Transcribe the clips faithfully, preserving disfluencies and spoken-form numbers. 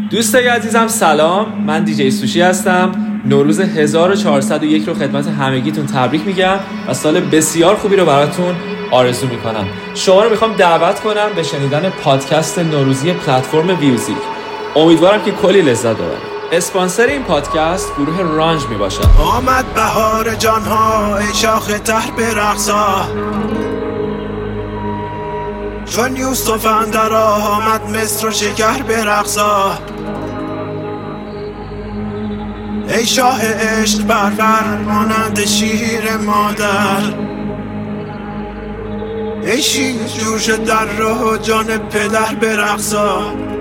دوستای عزیزم سلام، من دیجی سوشی هستم. نوروز هزار و چهارصد و یک رو خدمت همگیتون تبریک میگم و سال بسیار خوبی رو براتون آرزو میکنم. شما رو میخوام دعوت کنم به شنیدن پادکست نوروزی پلتفرم ویوزیک. امیدوارم که کلی لذت ببرید. اسپانسر این پادکست گروه رانج میباشد. آمد بهار جانها ای شاخ تر برقصا، چون یوسف اندر آمد مصر و شکر برقصا. ای شاه عشق برور مانند شیر مادر، ای شیر جوش در راه جان پدر برقصا.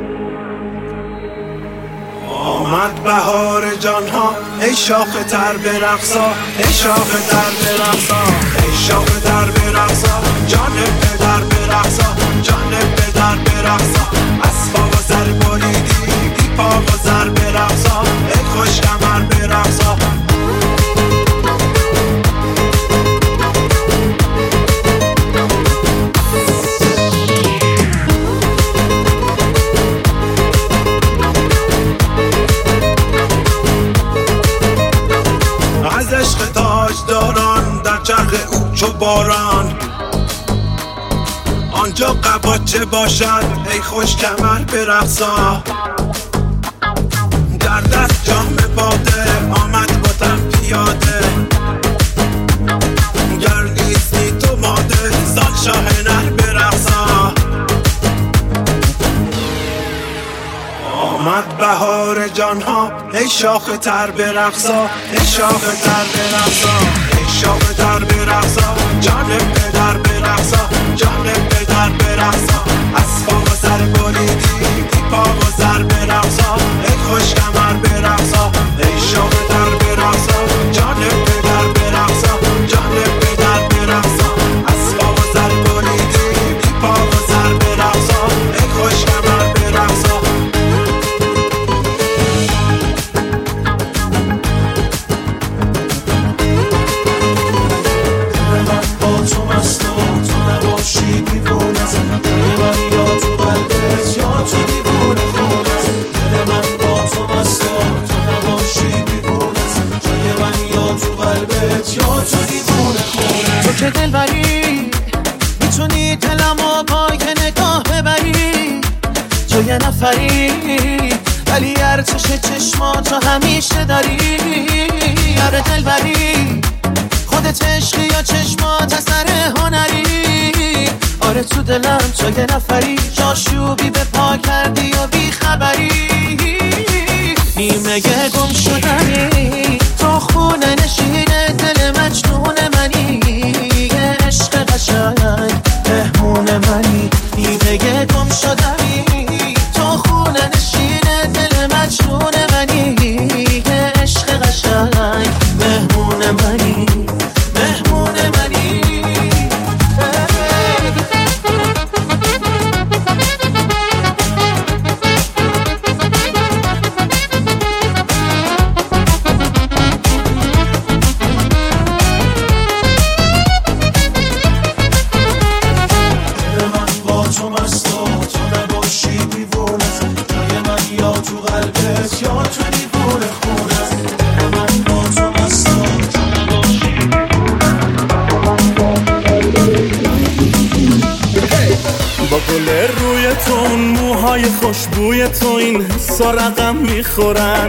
آمد بهار جانها ای شاخ تر برقصا، ای شاخ تر برقصا، ای شاخ تر برقصا، جان پدر برقصا، جان پدر برقصا. اسباب و سر بریدی بی پا و سر برقصا، ای خوش کمر برقصا. از عشق تاج داران در چرخ او چو باران، آنجا قباچه باشد ای خوش کمر برقصا. در دست جام باده آمد باتم پیاده، گر نیستی تو ماده سال شاه نر برقصا. آمد بهار جانها ای شاخ تر برقصا، ای شاخ تر برقصا، ای شاخ تر برقصا، جان پدر برقصا، جان پدر برقصا. اسباب و سر بریدی بی پا و سر برقصا، ای خوش کمر برقصا، ای شاخ تر برقصا، جان پدر برقصا، جان پدر برقصا. اسباب و سر بریدی بی پا و سر برقصا، ای خوش کمر برقصا. تو که دل بری میتونی دلمو پای نگاه ببری، تو یه نفری ولی ارتش چشماتو همیشه داری. آره دل بری خودت عشقی یا چشمات اثر هنری. آره تو دلم تو یه نفری، جاشوبی به پا کردی و بی خبری. نیمه گم شدنی تو خونه نشینه دل مجنون منی، یه عشق قشنگ مهمون منی. نیمه گم شدنی تو خونه نشینه دل مجنون منی، یه عشق قشنگ مهمون منی، مهمون منی. با گل روی تو اون موهای خوشبوی تو این حسا رقم میخورن.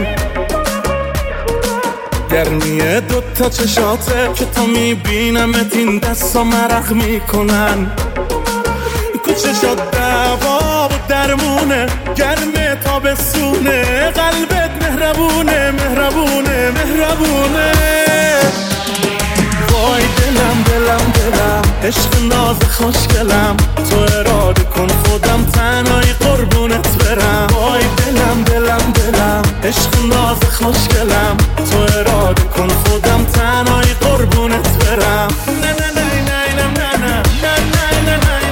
گرمی دوتا چشاته که تا میبینمت این دستا مرق میکنن. کوچشات دوا و درمونه، گرم تابستونه، قلبت مهربونه مهربونه مهربونه. وای دلم دلم دلم عشق ناز خوشگلم، تو اراده کن خودم تنهایی قربونت برم. وای دلم دلم دلم عشق ناز خوشگلم، تو اراده کن خودم تنهایی قربونت برم. نه نه نه نه نه نه نه نه نه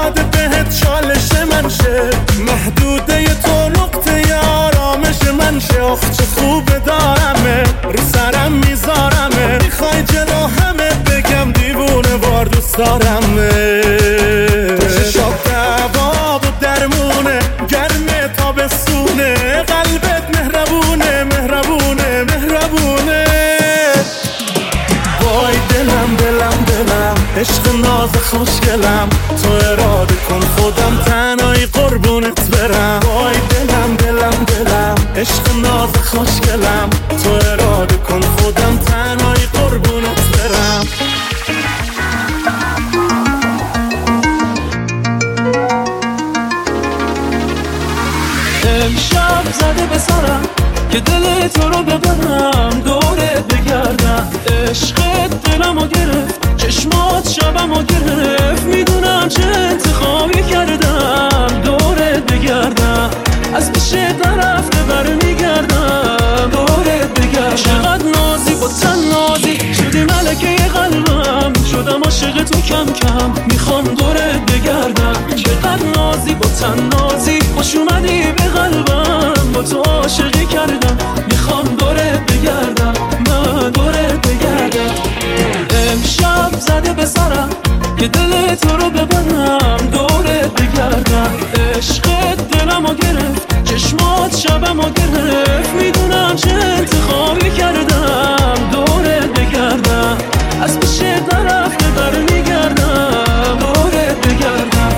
محدوده تو نقطه آرامش من شه. دارمه شاب دواب و درمونه گرم تابستونه قلبت مهربونه مهربونه مهربونه وای دلم دلم دلم عشق ناز خوشگلم تو اراده کن خودم تنهایی قربونت برم وای دلم دلم دلم عشق ناز خوشگلم تو اراده کن خودم تنهایی قربونت برم امشب زده به سرم که دل تو رو ببرم دورت بگردم عشقت دلمو گرفت چشمات شبمو گرفت میدونم چه انتخابی کردم دورت بگردم از پیشت نرفته برمیگردم دورت بگردم چقدر نازی با تن نازی شدی ملکه قلبم شدم عاشق تو کم کم میخوام دورت بگردم چقدر نازی با تن نازی خوش اومدی به قلبم با تو عاشقی کردم میخوام دورت بگردم من دورت بگردم امشب زده به سرم که دل تو رو ببرم دورت بگردم عشقت دلمو گرفت چشمات شبمو گرفت میدونم چه انتخابی کردم دورت بگردم از پیشت نرفته برمیگردم دورت بگردم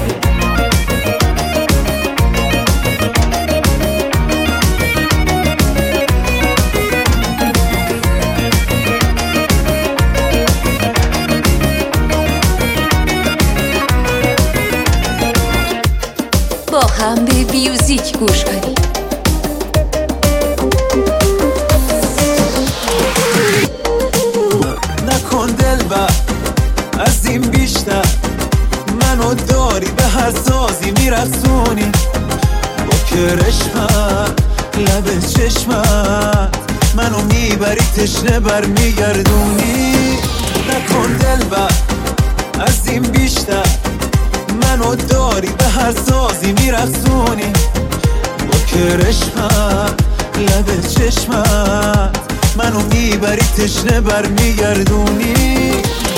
با هم به میوزیک گوش کنی نکن دلبر از این بیشتر منو داری به هر سازی میرسونی با کرشمت لب چشمت منو میبری تشنه بر میگردونی نکن دلبر از این بیشتر منو داری به هر سازی میرسونی با کرشمت لب چشمت منو میبری تشنه بر میگردونی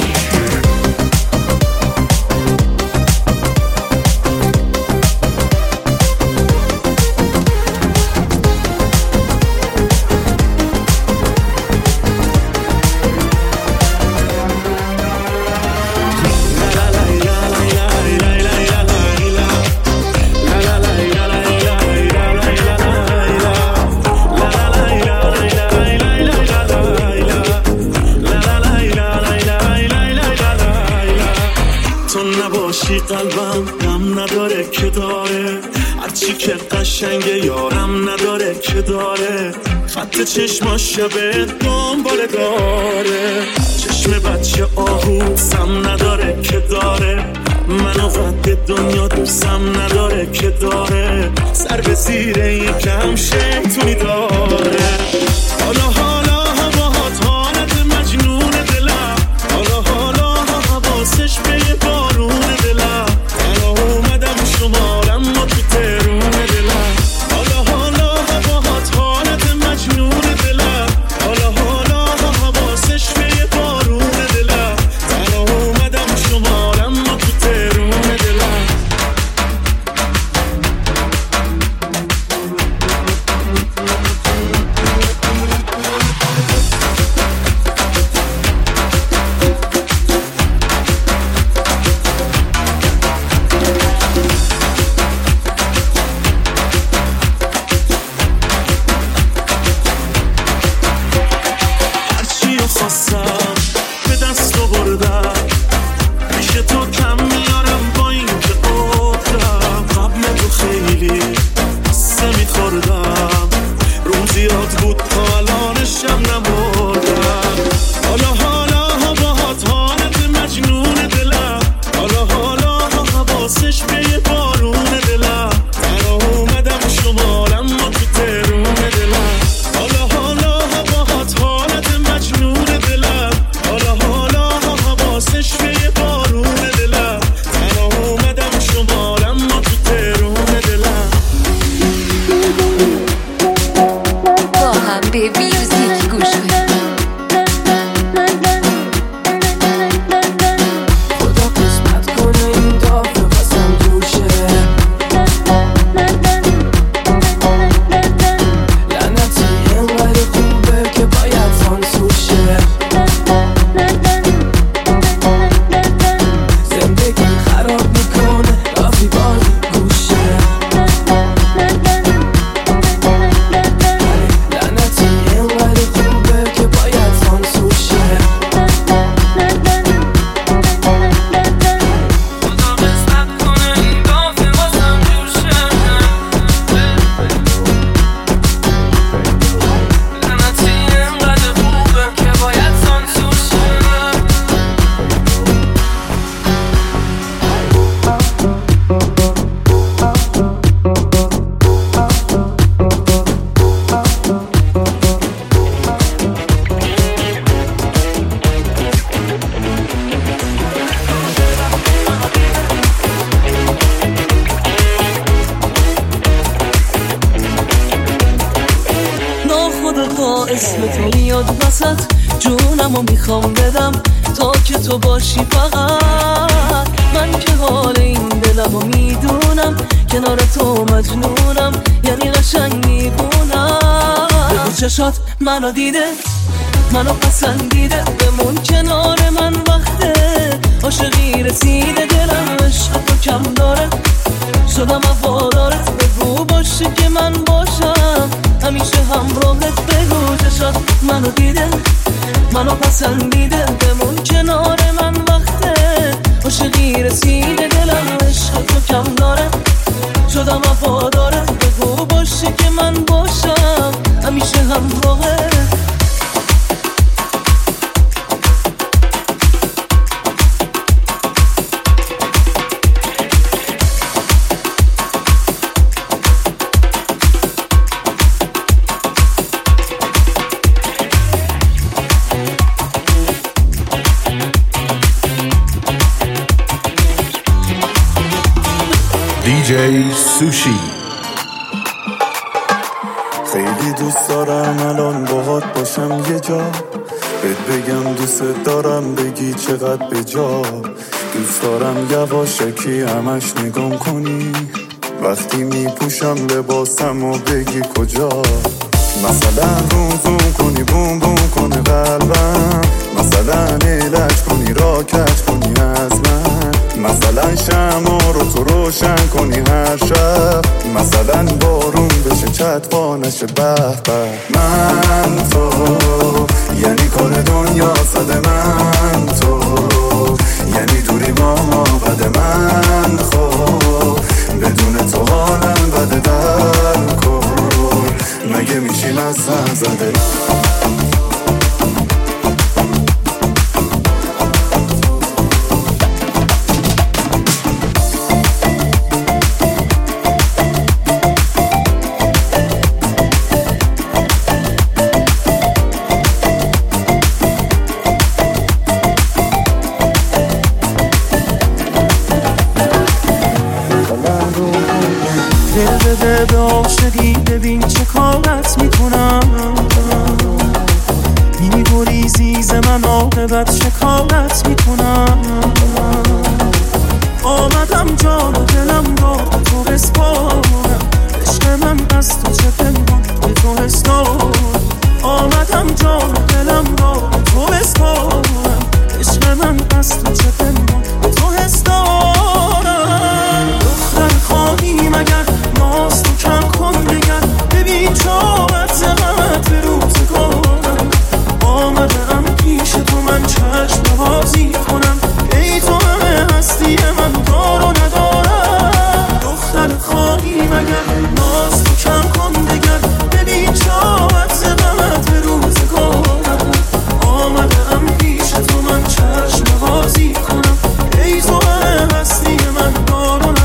قلبم غم نداره که داره هرچی که قشنگه یارم نداره که داره خط چشماش شبه دنباله داره چشم بچه آهوسم نداره که داره منو قد دنیا دوستم نداره که داره سر به زیر یکم شیطونی داره حالا حالا هواهات حالت مجنون دلم حالا حالا حواسش به یه بارون دلم تنها اومدم شمارم ما تو ترون دلم حالا حالا هواهات حالت مجنون دلم حالا حالا حواسش به یه بارون دلم تنها اومدم شمارم ما تو ترون دلم تا اسم تو میاد وسط جونمو میخوام بدم تا که تو باشی فقط. من که حال این دلمو میدونم کنار تو مجنونم، یعنی قشنگ میبونم. بگو چشات منو دیده منو پسندیده، بمون کنار من وقته عاشقی رسیده، دلم عشق تو کم داره شدم وفادارت. بگو باشه که من باشم همیشه همراهت. بگو چشات منو دیده منو پسندیده، بمون کنار من وقته عاشقی رسیده، دلم عشق تو کم داره شدم وفادارت. بگو باشه که من باشم همیشه همراهت. دی جی سوشی. خیلی دوست دارم الان باهات باشم یه جا، بهت بگم دوست دارم بگی چقدر به جا. دوست دارم یواشکی همش نگام کنی وقتی میپوشم لباسم و بگی کجا. مثلا روم زوم کنی بوم بوم کنه قلبم، مثلا علاج کنی را کج کنی از من، مثلا شمع رو تو روشن کنی هر شب، مثلا بارون بشه چتوا نشه به به. من تو یعنی کار دنیا صد من تو، یعنی دوری با ما بده من خب بدون تو حالم بده در کن مگه میشی مستم زده. بده به عاشقی ببین چه کارت میکنم، میبری زیز من عاقبت شکارت میکنم. آمدم جان و دلم را به تو بسپارم، عشق من از تو چه پنهان به تو حسدارم. آمدم جان و دلم را به تو بسپارم، عشق من از تو چه پنهان به تو حسدارم. دختر خواهی مگر ناز تو کم کن بگر، ببین چاوت غمت به روزگارم. آمدم پیش تو من چشم بازی کنم، ای تو همه هستی من دار و ندارم. دختر خواهی مگر ناز تو کم کن بگر، ببین چاوت غمت به روزگارم. آمدم پیش تو من چشم بازی کنم، ای تو همه هستی من دار و ندارم.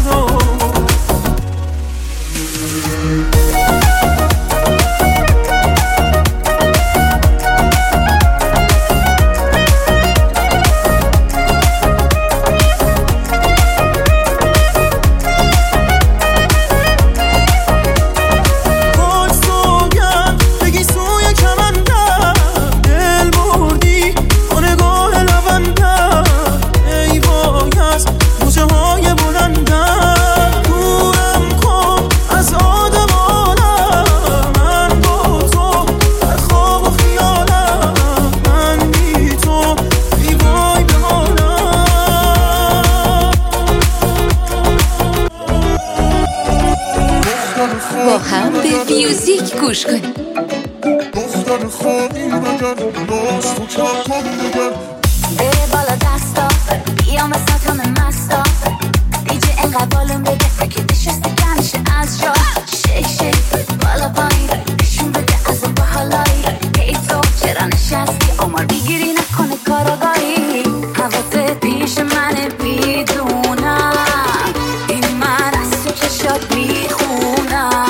با هم به میوزیک گوش کنیم. دختر خواهی مگر ناز تو کم کن بگر، بره بالا دستا بیا مثل همه مستا، دیجه اینقدر بالون بده که نشسته کنشه از جا. شیک شیک بالا پایین نشون بده از اون باحالایی، ای تو چرا نشستی عمر بگیری نکنه کاراگاهی. حواست پیش منه بیدونم، این من از تو چشات میخونم.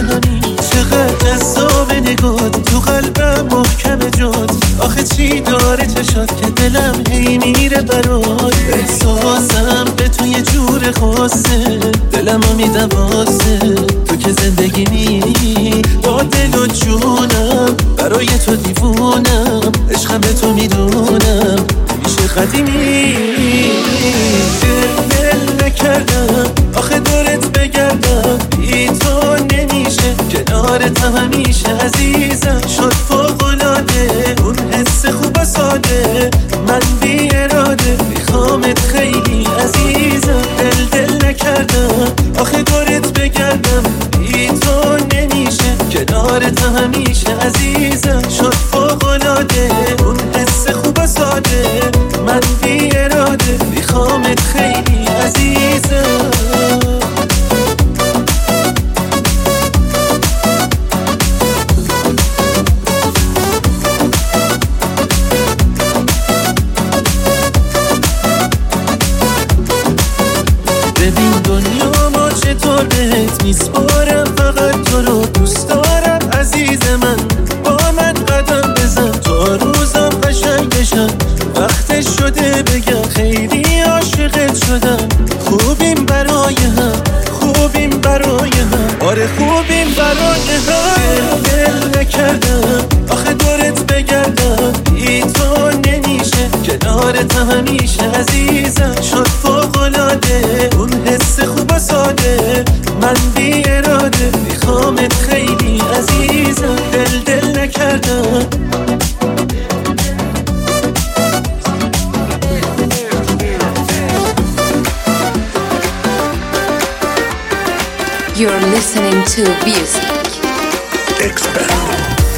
همین چقدر جذاب نگات تو قلبم محکم جات آخه چی داره چشات که دلم هی میره برات احساسم به تو یه جور خاصه دلم رو میدم واسه تو که زندگی می با دل و جونم برای تو دیوونم عشقم به تو میدونم میشه قدیمی دل دل نکردم آخه دورت بگردم بی تو نمیشه کنارت همیشه عزیزم شد فوق‌العاده اون حس خوب و ساده من بی اراده میخوامت خیلی عزیزم دل دل نکردم آخه دورت بگردم بی تو نمیشه کنارت همیشه عزیزم شد فوق‌العاده اون حس خوب و ساده من بی اراده میخوامت خیلی عزیزم ببین دنیا ما چطور بهت میسپارم فقط تو رو دوست دارم عزیز من با من قدم بزن تا روزم قشنگ بشن وقتش شده بگم خیلی عاشقت شدم خوبیم برای هم خوبیم برای هم آره خوبیم برای هم دل نکردم آخه دورت بگردم بی تو نمیشه کنارت همیشه عزیزم شد فوق‌العاده اون حس خوب و ساده من بی اراده میخوامت خیلی عزیزم دل دل نکردم You're listening to Music Expand.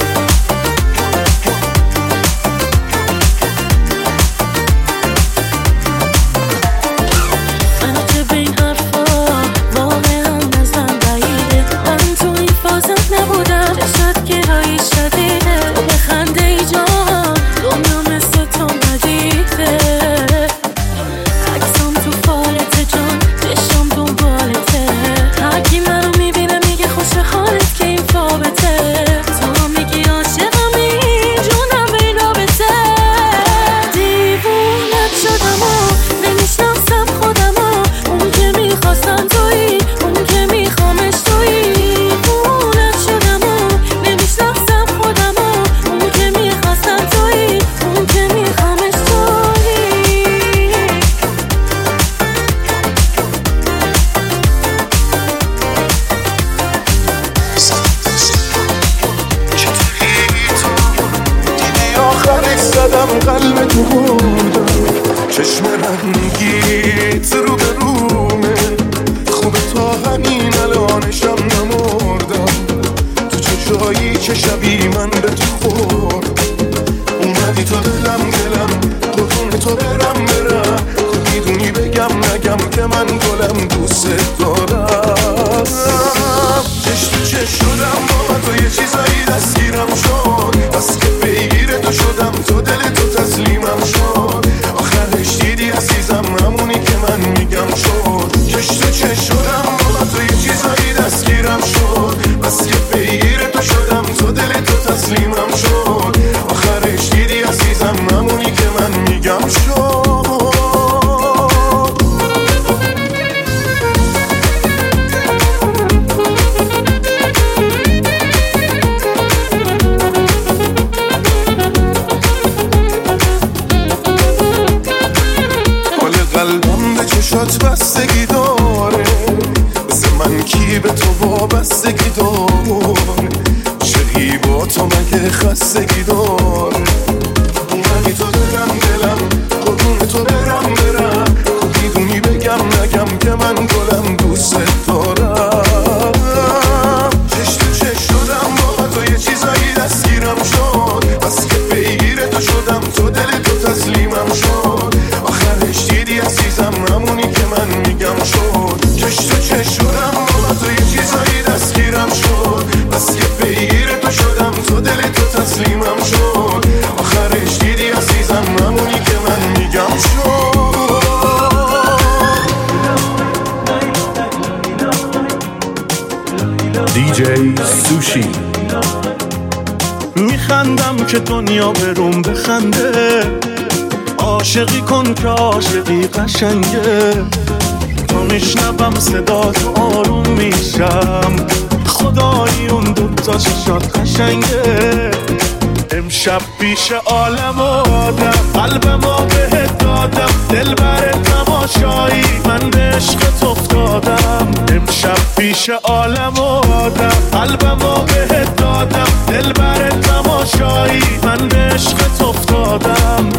قلب تو بردم چشم رنگیت رو به رومه خوبه تا همین الانشم نمردم تو چه جایی که شبی من به تو خورد اومدی تا دلم دلم قربون تو برم برم تو میدونی بگم نگم که من گلم دوست دارم چش تو چش شدم با تو یه چیزایی دستگیرم شد بس که پیگیر تو شدم تو دل تو تسلیمم شد آخرش دیدی عزیزم همونی که من میگم شد چش تو چش شدم با تو یه چیزایی دستگیرم شد بس که پیگیر تو شدم تو دل تو تسلیمم شد آخرش دیدی عزیزم همونی که من میگم شد چشات بستگی داره مثل من کی به تو وابستگی داره چقی با تو مگه خستگی داره اومدی تو دلم دلم قربون تو برم برم تو میدونی بگم نگم که من گلم دوست دارم چش تو چش شدم با تو یه چیزایی دستگیرم شد بس که پیگیر تو شدم تو دل تو تسلیمم شد آخرش دیدی عزیزم همونی که من میگم شد چش تو چش شدم با تو یه چیزایی دستگیرم شد بس که پیگیر تو شدم تو دل تو تسلیمم شد ای سوشی. میخندم که دنیا بروم بخنده، عاشقی کن که عاشقی قشنگه. تا میشنبم صدا تو آروم میشم، خدایی اون دوتا چشات قشنگه. امشب پیش عالم و آدم قلبمو بهت دادم، دل بر تماشایی من به عشقت افتادم. امشب پیش عالم و آدم قلبمو بهت دادم، دل بر تماشایی من به عشقت افتادم.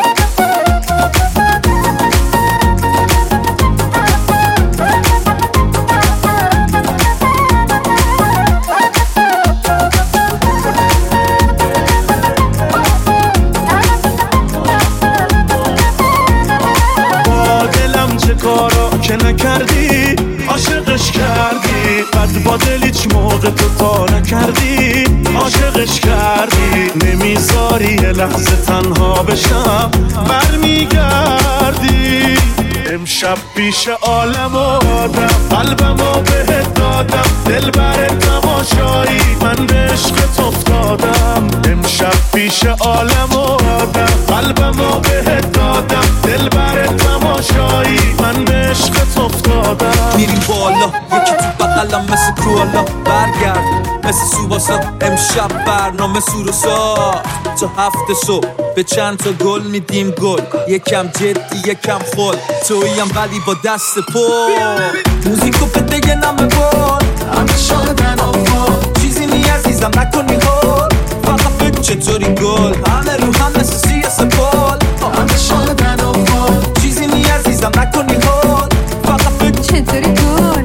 کارا که نکردی عاشقش کردی، قد با دل هیچ موقع تو تا نکردی عاشقش کردی. نمیذاری یه لحظه تنها بشم برمیگردی. امشب پیش عالم و آدم قلبمو بهت دادم، دل بر تماشایی من به عشقت افتادم. امشب پیش عالم و آدم قلبمو بهت دادم، دل بر تماشایی من به عشقت افتادم. میریم بالا یکی تو بغلم مثل کوالا، برگرد مثل سوباسا. امشب برنامه سور و سا تا هفت صبح به چند تا گل میدیم گل، یکم جدی یکم خل، تویم ولی با دست پر. موزیکو بده یه نمه بول، همه شادن آفا چیزی نی عزیزم نکنی هول. فقط بگو چطوری گل، همه رو هم مثل سی سپال. همه شادن آفا چیزی نی عزیزم نکنی هول. فقط بگو چطوری گل.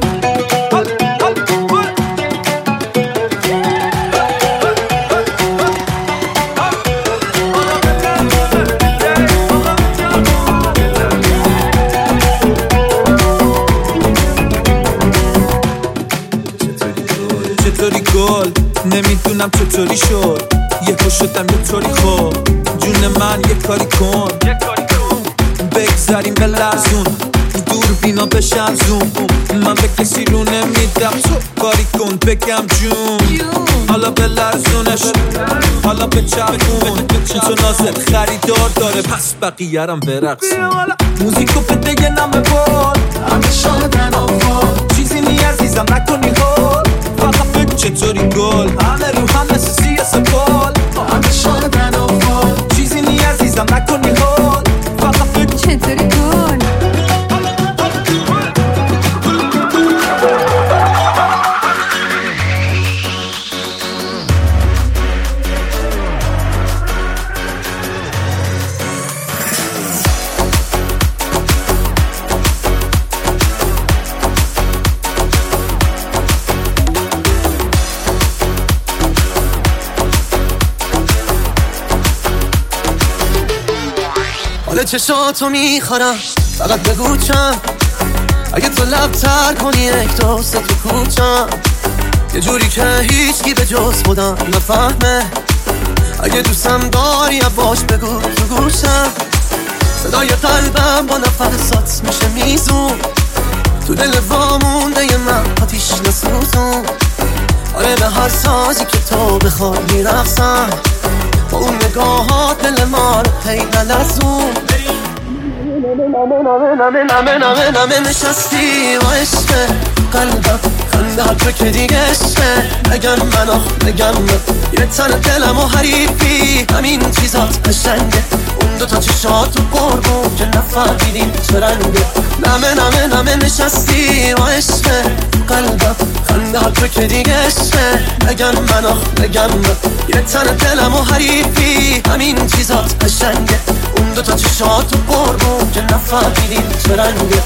چطوری گل نمیدونم چطوری شد، یهو شدم یه طوری خود. جون من یه کاری کن بگذاریم به لرزون، دور بینا بشم زوم. من به کسی رو نمیدم تو کاری کن بگم جون. حالا به لرزونش حالا به چرخون، تو نازل خریدار داره پس بقیه رم برقصون. موزیکو بده یه نمه بول، همه شادن آفا چیزی نی عزیزم نکنی هول. فقط بگو چطوری گل، همه رو هم مثل سی سپال. همه شادن آفا چیزی نی عزیزم نکنی هول. فقط بگو چطوری گل. حالا چشاتو میخورم فقط بگو چند، اگه تو لب تر کنی یک دوست تو کوچم، یه جوری که هیچکی به جز خودم نفهمه. اگه دوستم داری باش بگو تو گوشم، صدای قلبم با نفسات میشه میزون، تو دل وامونده ی من آتیش نسوزون. آره به هر سازی که تو بخوای میرقصم، با اون نگاهات دل ما رو هی نلرزون. نمه نمه نمه نمه نمه نمه نشستی و عشقه قلبم خنده ها تو که دیگه عشقه. نگم من آخ نگم من یه تن دلم و حریفی، همین چیزات قشنگه. اون دوتا چشات و قربون که نفهمیدیم چه رنگه. نمه نمه نمه نشستی و عشقه قلبم خنده ها تو که دیگه عشقه. نگم من آخ نگم من یه تن دلم و حریفی، همین چیزات قشنگه. اون دوتا چشات و قربون که نفهمیدیم چه رنگه.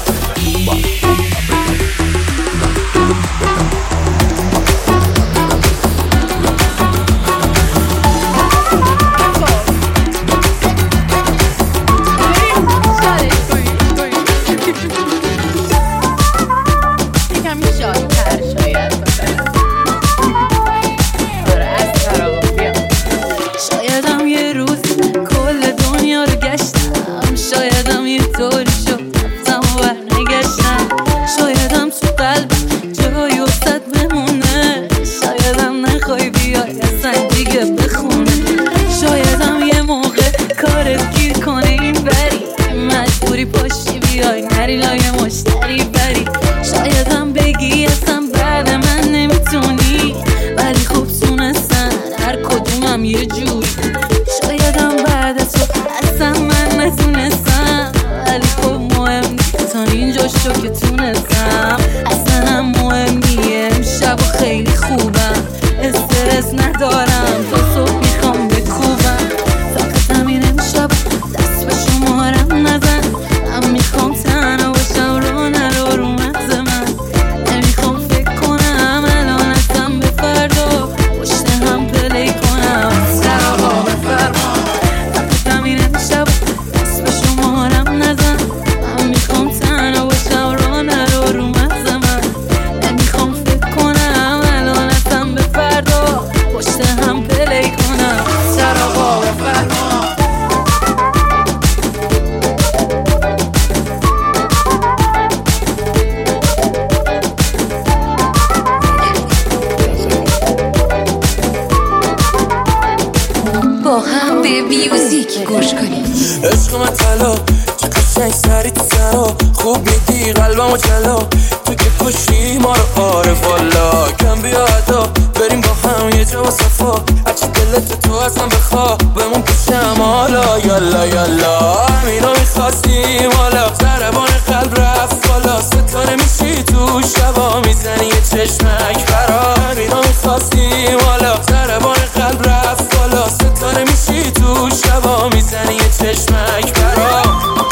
میوزیک گوش کنید. عشق من طلا چه قشنگ سری تو سرا خوب میدی قلبمو جلا تو که کشی ما رو آره والا کم بیا ادا بریم با هم یه جا با صفا هرچی دلت تو ازم بخوا بمون پیشم حالا یالا یالا همینا میخواستیم حالا ضربان قلب رفت بالا ستاره میشی تو شبا میزنی یه چشمک برا همینا میخواستیم حالا ضربان قلب رفت بالا ستاره میشی تو شبا میزنی یه چشمک برا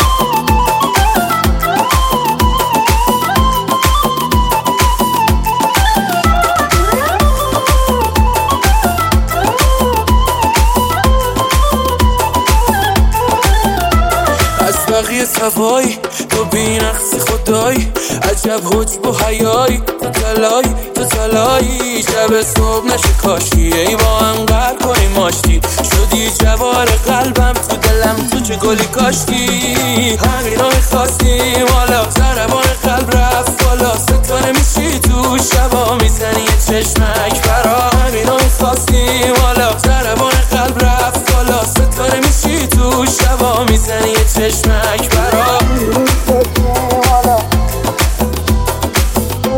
بقیه صفایی تو بینقص خدایی عجب حجب و حیایی تو تلایی تو تلایی شب صبح نشه کاشی ای با هم قرار کنیم ماشتی شدی جوار قلبم تو دلم تو چه گلی کاشتی همینا میخواستیم حالا ضربان قلب رفت بالا ستاره میشی تو شبا میزنی یه چشمک برا همینا میخواستیم حالا ضربان قلب رفت بالا ستاره میشی تو شبا میزنی یه چشمک برا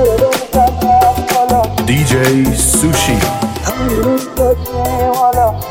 دی جی سوشی.